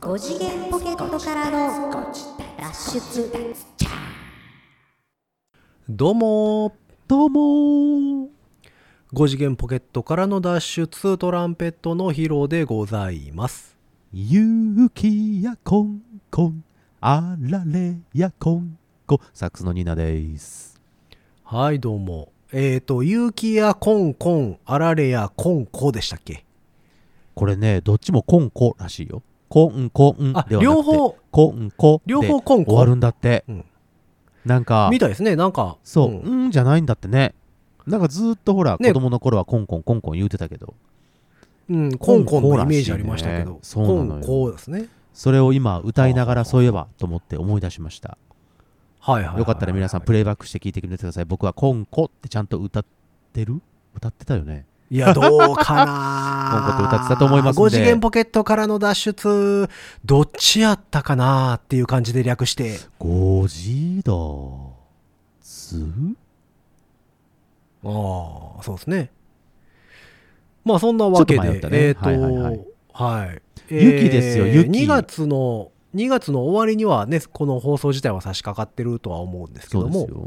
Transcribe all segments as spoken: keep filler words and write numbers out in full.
ご次元ポケットからの脱出。 どうもどうもご次元ポケットからの脱出、トランペットのヒロでございます。 雪やコンコンあられやコンコサックスのニーナです。 はい、どうも。えーと雪やコンコンあられやコンコでしたっけ。 これね、どっちもコンコらしいよ。コンコンではなくて両方コンコ両方コンコ終わるんだって、 うん、 なんかみたいですね。なんかそう、うん、うんじゃないんだってね。なんかずっとほら、 ね、 子供の頃はコンコンコンコン言うてたけど、 うん、コンコンのイメージありましたけど、 そうなのよ。 コンコですね。 それを今歌いながらそういえばと思って思い出しました。 はいはいはいはいはい、 よかったら皆さんプレイバックして聞いてください。僕はコンコってちゃんと歌ってる歌ってたよね。 いや、どうかなコンコって歌ってたと思いますんで。 ご次元ポケットからの脱出、どっちやったかなっていう感じで略して。 ご次元つああ、そうですね。まあそんなわけで、ね、えっ、ー、と、はいはいはい。はい、 雪ですよ、雪。 にがつのにがつの終わりにはね、この放送自体は差し掛かってるとは思うんですけども、 そうですよ。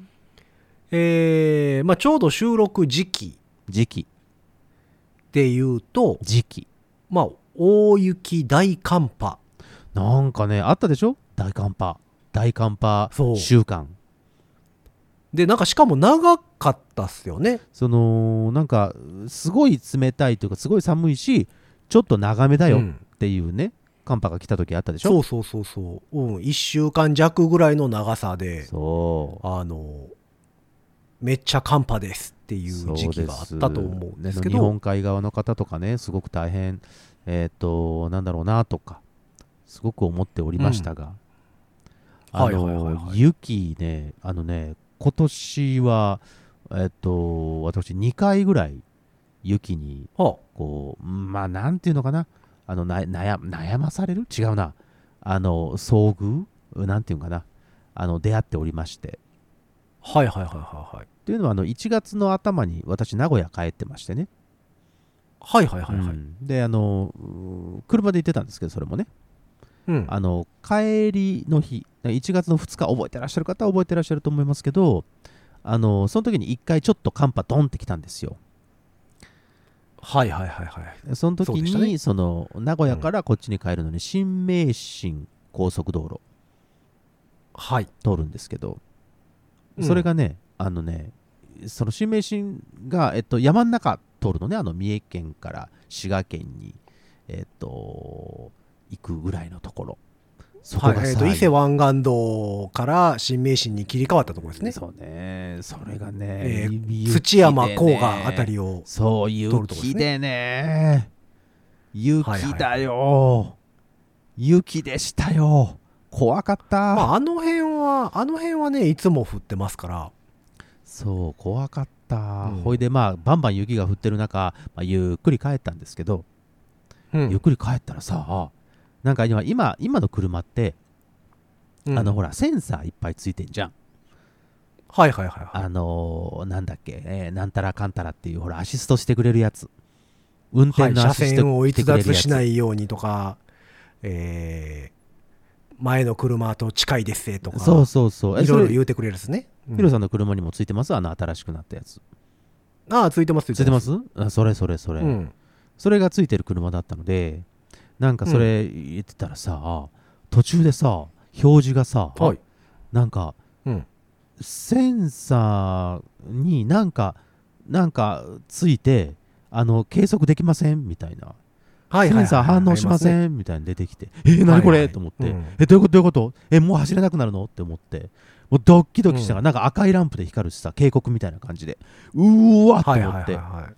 えー、まあちょうど収録時期時期でいうと時期まあ大雪大寒波なんかねあったでしょ。大寒波大寒波週間で、なんかしかも長かったっすよね。 そのなんかすごい冷たいというかすごい寒いしちょっと長めだよっていうね、うん、寒波が来た時あったでしょ。 そうそうそうそう、うん、いっしゅうかん弱ぐらいの長さで、 そうあのめっちゃ寒波ですっていう時期があったと思うんですけど、 日本海側の方とかねすごく大変えっ、ー、となんだろうなとかすごく思っておりましたが、うん、あの雪ねあのね今年はえっ、ー、と私にかいぐらい雪にこう、まあなんていうのかなあのな悩, 悩まされる違うなあの遭遇なんていうのかなあの出会っておりまして、 はいはいはいはいはい。 というのはあのいちがつの頭に私名古屋帰ってましてね。 はいはいはいはい。うん、 であの車で行ってたんですけどそれもね、うん、あの帰りの日いちがつのふつか覚えてらっしゃる方は覚えてらっしゃると思いますけど、あのその時にいっかいちょっと寒波ドンってきたんですよ。 はいはいはいはい。 その時に そ,、ね、その名古屋からこっちに帰るのに新名神高速道路、 はい、 通るんですけど、それがね、うん、あのねその新名神が、えっと、山の中通るのね、あの三重県から滋賀県に、えっと、行くぐらいのところ、そこがはい、えー、と伊勢湾岸道から新名神に切り替わったところですね。 そうね、それがね、 えー、土山甲賀あたりをそう雪でね、雪だよ、はいはい、雪でしたよ、怖かった。 まあ、あの辺はあの辺はねいつも降ってますから。 そう怖かった、うん、ほいでまあバンバン雪が降ってる中、まあ、ゆっくり帰ったんですけど、うん、ゆっくり帰ったらさなんか 今, 今, 今の車って、うん、あのほらセンサーいっぱいついてんじゃん。 はいはいはい、はい、 あのー、なんだっけ、えー、なんたらかんたらっていうほらアシストしてくれるやつ、運転のアシストしてくれるやつ、はい、車線を逸脱しないようにとか、えー前の車と近いですとか、 そうそうそう、 いろいろ言うてくれるですね。 ヒロさんの車にもついてます？あの新しくなったやつ。 ああ、ついてますついてます。ついてます？あ、それそれそれ、うん、それがついてる車だったので、なんかそれ言ってたらさ、うん、途中でさ表示がさ、はい、なんか、うん、センサーになんかなんかついてあの計測できませんみたいな。センサー反応しません、ね、みたいに出てきて、えー、何これ、はいはい、と思って、うん、えどういうことどういうことえもう走れなくなるのって思って、もうドッキドキしたら、うん、なんか赤いランプで光るしさ警告みたいな感じでうーわっと思って、はいはいはいはい、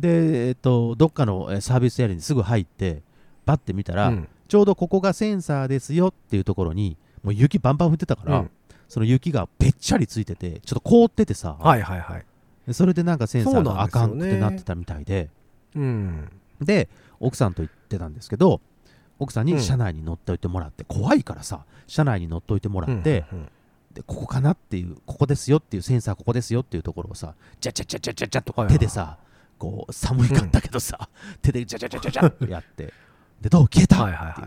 で、えー、とどっかのサービスエリアにすぐ入ってバッて見たら、うん、ちょうどここがセンサーですよっていうところにもう雪バンバン降ってたから、うん、その雪がべっちゃりついててちょっと凍っててさ、 はいはいはい、 それでなんかセンサーがあかんってなってたみたいで、 うん、 で奥さんと言ってたんですけど、奥さんに車内に乗っておいてもらって、うん、怖いからさ車内に乗っておいてもらって、うんうんうん、でここかなっていうここですよっていうセンサーここですよっていうところをさジャジャジャジャジャジャと手でさ、はいはいはい、こう寒いかったけどさ、うん、手でジャジャジャジャジャってやってでどう消えた、はいはいはい、って言って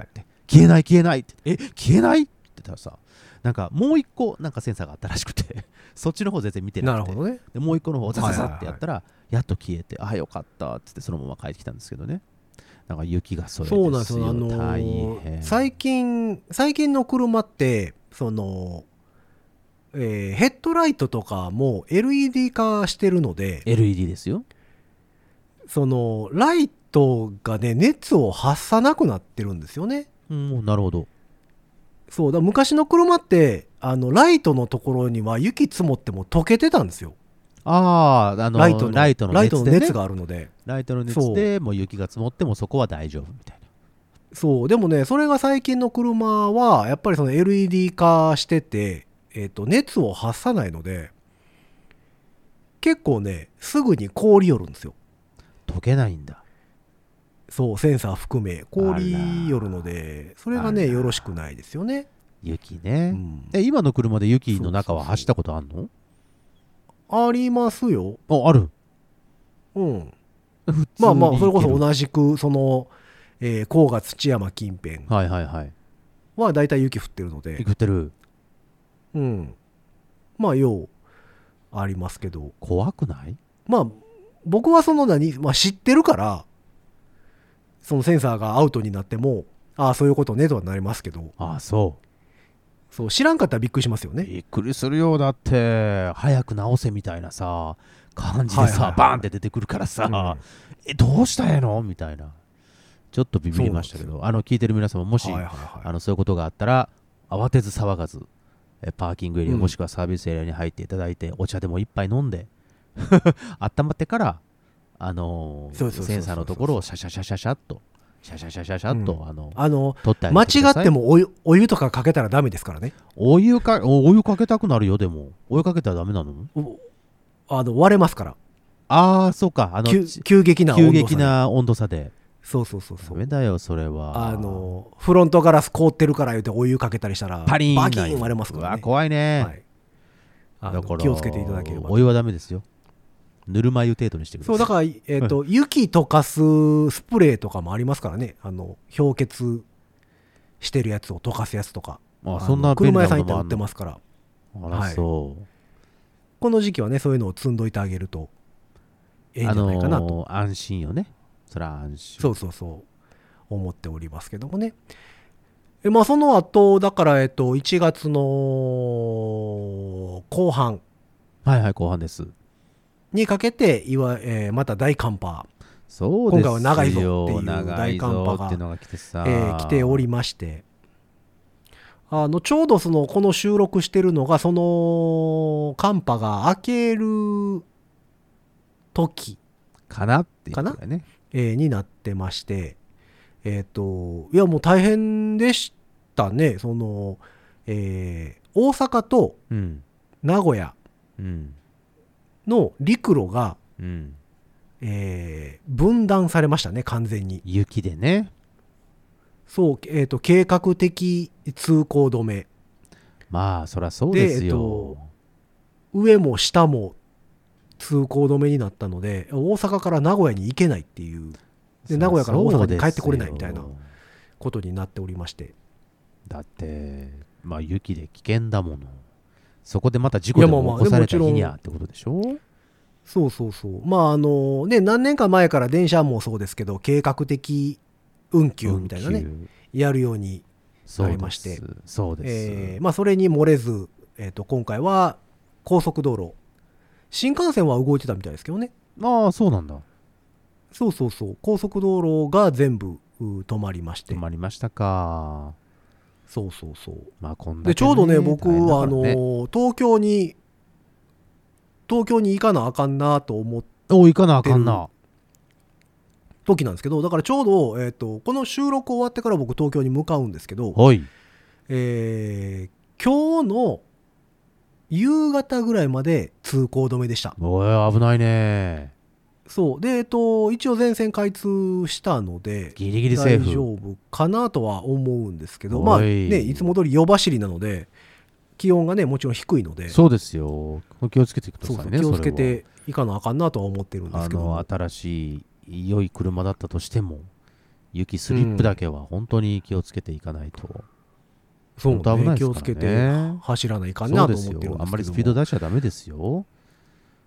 消えない消えないって、え消えないって言ったらさ、なんかもう一個なんかセンサーがあったらしくてそっちの方全然見てなくて、 なるほどね。 でもう一個の方をザザザってやったら、やっと消えて、あよかったって言ってそのまま帰ってきたんですけどね。なんか雪がそれですよ。 そうなんですよ、あのー、大変。最近最近の車ってその、えー、ヘッドライトとかも エルイーディー 化してるので、 エルイーディー ですよ。 そのライトがね熱を発さなくなってるんですよね。 うん、なるほど。 そうだ、昔の車ってあのライトのところには雪積もっても溶けてたんですよ。 ああ、あのライトのライトの熱で、ね、ライトの熱があるので、 ライトの熱でもう雪が積もってもそこは大丈夫みたいな。 そうでもね、それが最近の車はやっぱりその エルイーディー 化してて、えーと、熱を発さないので結構ねすぐに凍り寄るんですよ。 溶けないんだ。 そう、センサー含め凍り寄るので、それがねよろしくないですよね。 雪ね、うん、 え今の車で雪の中は走ったことあるの？ ありますよ。 あ、ある。 うんまあまあそれこそ同じくその、えー、甲賀土山近辺はいはいはいはだいたい雪降ってるので、 降ってる。 うんまあようありますけど、 怖くない？ まあ僕はその何、まあ、知ってるからそのセンサーがアウトになってもああそういうことねとはなりますけど、 ああそうそう知らんかったらびっくりしますよね。 びっくりするよ。だって早く直せみたいなさ感じでさ、はいはいはい、バーンって出てくるからさ、うん、えどうしたんやのみたいな、ちょっとビビりましたけど、あの聞いてる皆様もし、はいはいはい、あのそういうことがあったら慌てず騒がずえパーキングエリア、うん、もしくはサービスエリアに入っていただいてお茶でも一杯飲んで温まってからあのー、センサーのところをシャシャシャシャシャっとシャシャシャシャシャっと、うん、あのあの取ってあげてください。間違ってもお湯、お湯とかかけたらダメですからね。 お湯かお湯かけたくなるよ。でもお湯かけたらダメなの？ あの割れますから。 ああそうか、あの急激な温度差で。 急激な温度差で。 そうそうそうそう。 ダメだよそれは。 あのフロントガラス凍ってるから言うてお湯かけたりしたらパリーンバキーン割れますからね。 うわ怖いね、はい、 あだから気をつけていただければ。 お湯はダメですよ。ぬるま湯程度にしてください。 そうだから、えーと、雪溶かすスプレーとかもありますからね。あの氷結してるやつを溶かすやつとか、 ああそんな車屋さん行ったら売ってますから。 あらそう、はい、 この時期はねそういうのを積んどいてあげるとええんじゃないかなと、あのー、安心よね。それは安心。 そうそうそう思っておりますけどもね。えまあその後だからえっといちがつの後半、 はいはい後半ですにかけていわ、えー、また大寒波、 そうですよ、 今回は長いぞっていう大寒波がっていうのが来てさ、 えー、来ておりまして、あのちょうどそのこの収録してるのがその寒波が明ける時かなっていうかな、 ねえー、になってまして、えっといやもう大変でしたね。その、えー、大阪と名古屋の陸路が、うんえー、分断されましたね完全に。 雪でね。 そう、えーと、計画的通行止め。 まあそりゃそうですよ。で、えーと、 上も下も通行止めになったので大阪から名古屋に行けないっていう、で名古屋から大阪に帰ってこれないみたいなことになっておりまして。 だってまあ雪で危険だもの。そこでまた事故でも起こされた日にゃってことでしょ。 そうそうそう。まああのね何年か前から電車もそうですけど計画的運休みたいなねやるようになりまして、 そうです、 えー、まあそれに漏れず、えーと今回は高速道路、新幹線は動いてたみたいですけどね。 ああそうなんだ。 そうそうそう、高速道路が全部止まりまして。 止まりましたか。 そうそうそう。 まあこんだけね、 でちょうどね僕は、ね、あの東京に東京に行かなあかんなと思ってお行かなあかんな時なんですけど、だからちょうど、えーと、この収録終わってから僕東京に向かうんですけど、 はい、 えー、今日の夕方ぐらいまで通行止めでした。 おい危ないね。 そうで、えーと、一応全線開通したのでギリギリセーフ大丈夫かなとは思うんですけど、まあねいつも通り夜走りなので気温がねもちろん低いので、 そうですよ、気をつけてくださいね。 そうそう気をつけていかなあかんなとは思ってるんですけど、 あの新しい良い車だったとしても雪スリップだけは本当に気をつけていかないと、うん、 そうね、気をつけて走らないかなと思ってるんですけども、 あんまりスピード出しちゃダメですよ。 うん、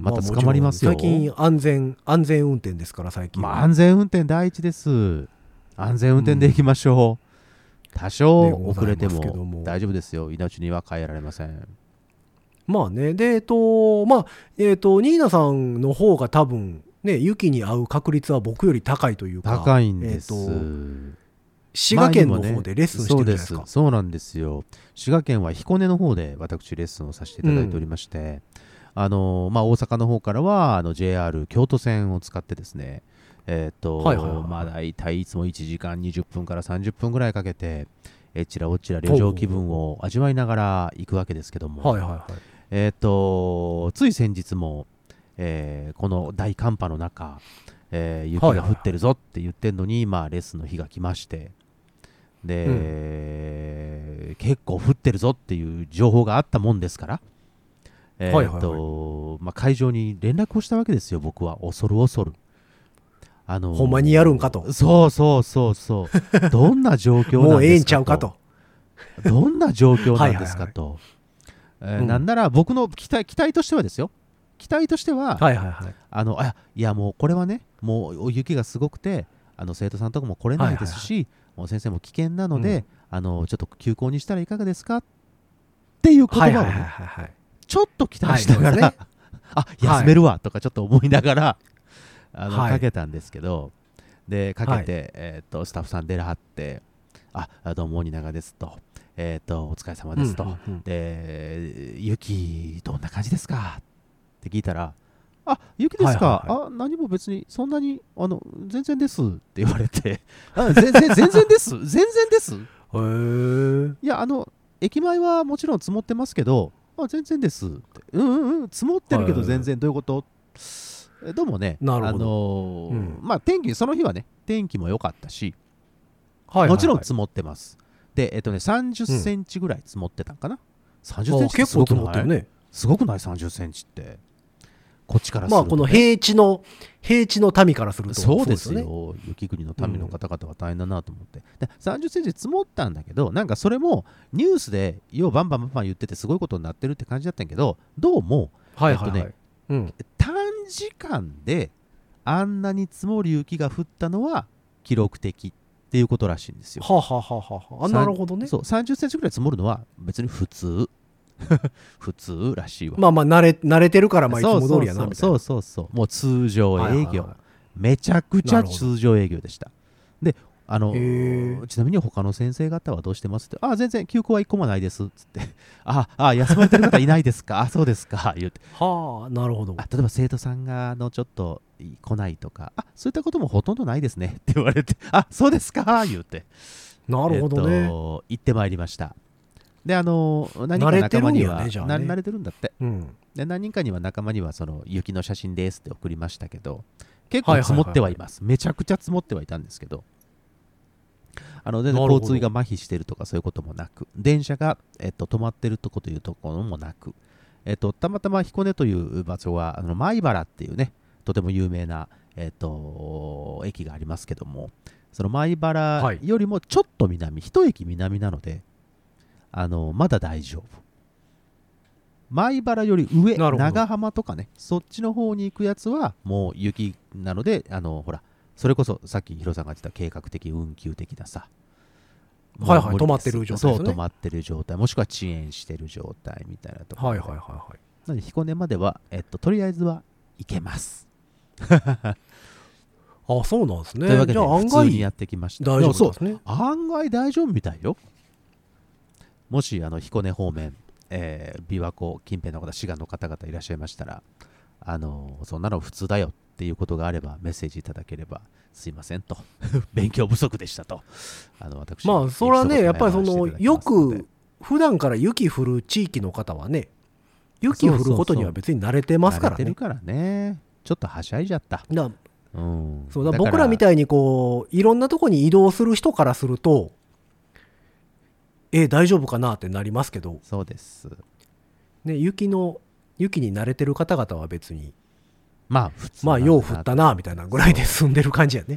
また捕まりますよ。 最近安全安全運転ですから最近、 まあ、安全運転第一です。安全運転でいきましょう、うん、多少遅れても大丈夫ですよ。命には変えられません。 まあね、でえっとまあえっとニーナさんの方が多分ね雪に遭う確率は僕より高いというか、 高いんです、えー、滋賀県の方でレッスンしてるじゃないですか。 そうです、そうなんですよ。滋賀県は彦根の方で私レッスンをさせていただいておりまして、うん、あのまあ、大阪の方からはあの ジェイアール 京都線を使ってですね、えーとはいはいはい、まあ、大体いつもいちじかんにじゅっぷんからさんじゅっぷんぐらいかけてえちらおちら旅情気分を味わいながら行くわけですけども、はいはいはい、えーとつい先日も、えー、この大寒波の中、えー、雪が降ってるぞって言ってんのに、はいはいはい、まあ、レッスンの日が来ましてで、うん、結構降ってるぞっていう情報があったもんですからえーとはいはいはい、まあ、会場に連絡をしたわけですよ。僕は恐る恐る、あのー、 ほんまにやるんかと。 そうそうそうそうどんな状況なんですかともうええんちゃうかとどんな状況なんですかとはいはいはい、えーうん、なんなら僕の期待、期待としてはですよ期待としては、はいはいはい、あのあいやもうこれはねもう雪がすごくてあの生徒さんとかも来れないですし、はいはいはい、もう先生も危険なので、うん、あのちょっと休校にしたらいかがですかっていう言葉をね、はいはいはいはいちょっと期待しながら、はい、あ休めるわとかちょっと思いながら、はい、あのかけたんですけどでかけて、はいえー、とスタッフさん出らはってあどうも鬼長ですと、えー、とお疲れ様ですと、うんうんうん、で雪どんな感じですかって聞いたらあ雪ですか、はいはいはい、あ何も別にそんなにあの全然ですって言われてあ全然全然です全然ですへーいやあの駅前はもちろん積もってますけどあ全然ですってうんうんうん積もってるけど全然どういうこと、はい、どうもねなるほど、 あのーうん、まあ天気その日はね天気も良かったし、 はいはいはい、 もちろん積もってますでえっとねさんじゅっセンチぐらい積もってたんかな、うん、さんじゅっセンチってすごくない？結構積もってるね。すごくないさんじゅっセンチってこっちからすると、ね、 まあこの平地の平地の民からするとそうですよ、そうですよ雪国の民の方々は大変だなと思って、うん、でさんじゅっセンチ積もったんだけどなんかそれもニュースでようバンバンバンバン言っててすごいことになってるって感じだったんやけどどうも、 はいはいはいえっとねうん、短時間であんなに積もる雪が降ったのは記録的っていうことらしいんですよ。 はあ、はあははあ、なるほどね。 そうさんじゅっセンチぐらい積もるのは別に普通普通らしいわ。 まあまあ慣れ慣れてるからまあいつも通りやなみたいな。 そうそうそうもう通常営業、はいはいはい、めちゃくちゃ通常営業でした。であのちなみに他の先生方はどうしてますってあ全然休校はいっこもないですっつってああ休まれてる方いないですかあそうですか言ってはあなるほど。 あ例えば生徒さんがあのちょっと来ないとかあそういったこともほとんどないですねって言われてあそうですか言ってなるほどね、 えっと、行ってまいりました。であの何人か仲間には慣れてるんやね、じゃあね、慣れてるんだって、うん、で何人かには仲間にはその雪の写真ですって送りましたけど結構積もってはいます、はいはいはい、めちゃくちゃ積もってはいたんですけどあの全然交通が麻痺してるとかそういうこともなく電車が、えっと、止まってるとこというところもなく、えっと、たまたま彦根という場所はあの米原っていうねとても有名な、えっと、駅がありますけどもその米原よりもちょっと南、はい、一駅南なのであのまだ大丈夫米原より上長浜とかねそっちの方に行くやつはもう雪なのであのほらそれこそさっきヒロさんが言ってた計画的運休的なさはいはい止まってる状態ですね。 そう止まってる状態もしくは遅延してる状態みたいなところはいはいはいはいなので彦根までは、えっと、とりあえずは行けますあそうなんですね。 というわけで普通にやってきました。 大丈夫ですね。 案外大丈夫みたいよ。もしあの彦根方面、えー、琵琶湖近辺の方滋賀の方々いらっしゃいましたらあのそんなの普通だよっていうことがあればメッセージいただければすいませんと勉強不足でしたとあの私まあそれはねやっぱりそのよく普段から雪降る地域の方はね雪降ることには別に慣れてますからね。 慣れてるからねちょっとはしゃいじゃっただ、うん、そうだ僕らみたいにこういろんなとこに移動する人からするとえ大丈夫かなってなりますけどそうです、 ね、雪の雪に慣れてる方々は別にまあ普通まあよう降ったなみたいなぐらいで済んでる感じやね。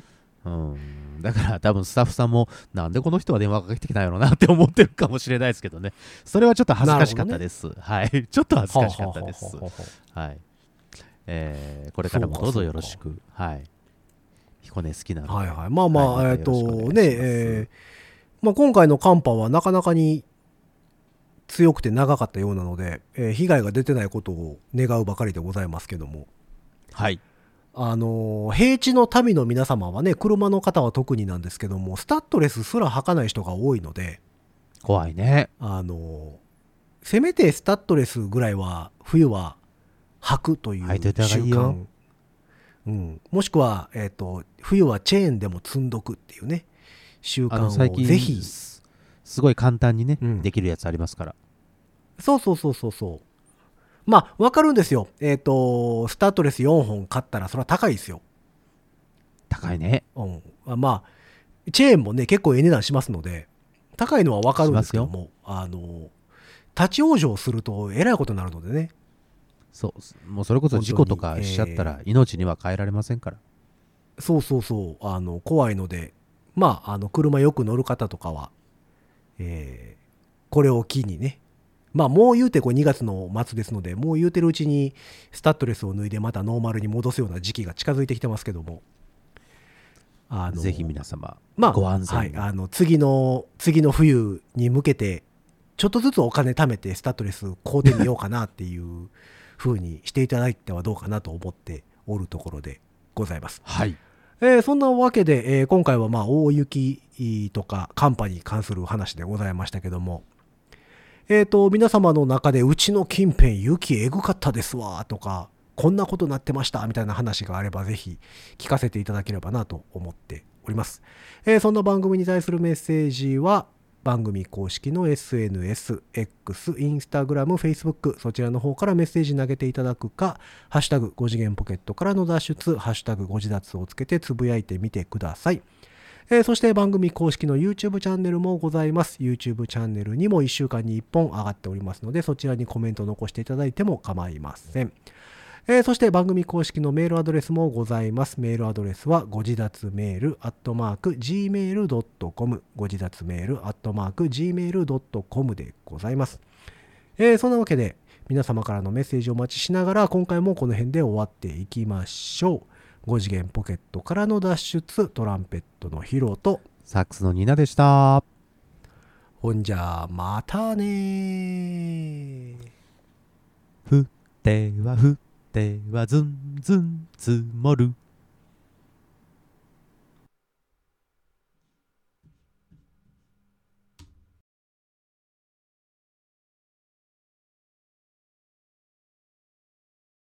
うん、だから多分スタッフさんもなんでこの人は電話かけてきたんやろうなって思ってるかもしれないですけどね。それはちょっと恥ずかしかったです、ね、はいちょっと恥ずかしかったですはい、えー、これからもどうぞよろしく。はい、彦根好きなので、 はいはい、まあまあ、はい、えっ、ー、とねえー、まあ、今回の寒波はなかなかに強くて長かったようなので、えー、被害が出てないことを願うばかりでございますけども、 はい、 あのー、平地の民の皆様はね、車の方は特になんですけども、スタッドレスすら履かない人が多いので、 怖いね。 あのー、せめてスタッドレスぐらいは冬は履くという習慣、うん、もしくは、えーと、冬はチェーンでも積んどくっていうね習慣をぜひ。 すごい簡単にね、うん、できるやつありますから。 そうそうそうそうそう。まあ分かるんですよ。えっ、ー、とスタッドレスよんほん買ったらそれは高いですよ。 高いね。 うん。まあチェーンもね結構ええ値段しますので高いのは分かるんですけども、あの立ち往生するとえらいことになるのでね。 そうもうそれこそ事故とかしちゃったら命には変えられませんから。 えー、そうそうそうあの怖いので、まああの車よく乗る方とかは、えー、これを機にね、まあもう言うてこれにがつの末ですので、もう言うてるうちにスタッドレスを脱いでまたノーマルに戻すような時期が近づいてきてますけども、 あのぜひ皆様、 まあ、 ご安全に、 はい、あの次の次の冬に向けてちょっとずつお金貯めてスタッドレス買うてみようかなっていう風にしていただいてはどうかなと思っておるところでございます。 はい。 えー、そんなわけで、えー、今回はまあ大雪とか寒波に関する話でございましたけども、えーと皆様の中でうちの近辺雪えぐかったですわとかこんなことなってましたみたいな話があればぜひ聞かせていただければなと思っております。えー、そんな番組に対するメッセージは番組公式の エスエヌエス、X、Instagram、Facebook そちらの方からメッセージ投げていただくか、ハッシュタグご次元ポケットからの脱出、ハッシュタグご自立をつけてつぶやいてみてください。えー、そして番組公式の YouTube チャンネルもございます。YouTube チャンネルにもいっしゅうかんにいっぽん上がっておりますので、そちらにコメントを残していただいても構いません。えー、そして番組公式のメールアドレスもございます。メールアドレスはご自立メールアットマーク ジーメールドットコム ご自立メールアットマーク ジーメールドットコム でございます。えー、そんなわけで皆様からのメッセージをお待ちしながら今回もこの辺で終わっていきましょう。ご次元ポケットからの脱出、トランペットのヒロとサックスのニナでした。 ほんじゃまたね。 降っては降ってはずんずん積もる